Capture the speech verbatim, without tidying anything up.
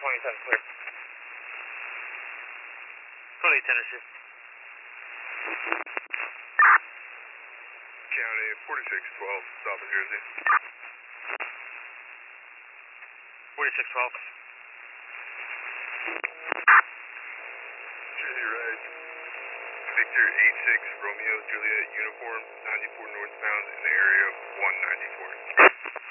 twenty-seven, clear. twenty-eight, Tennessee. County forty-six twelve, South New Jersey. forty-six twelve. Jersey Rise. Victor eight six Romeo Juliet uniform, ninety-four northbound in the area of one ninety-four.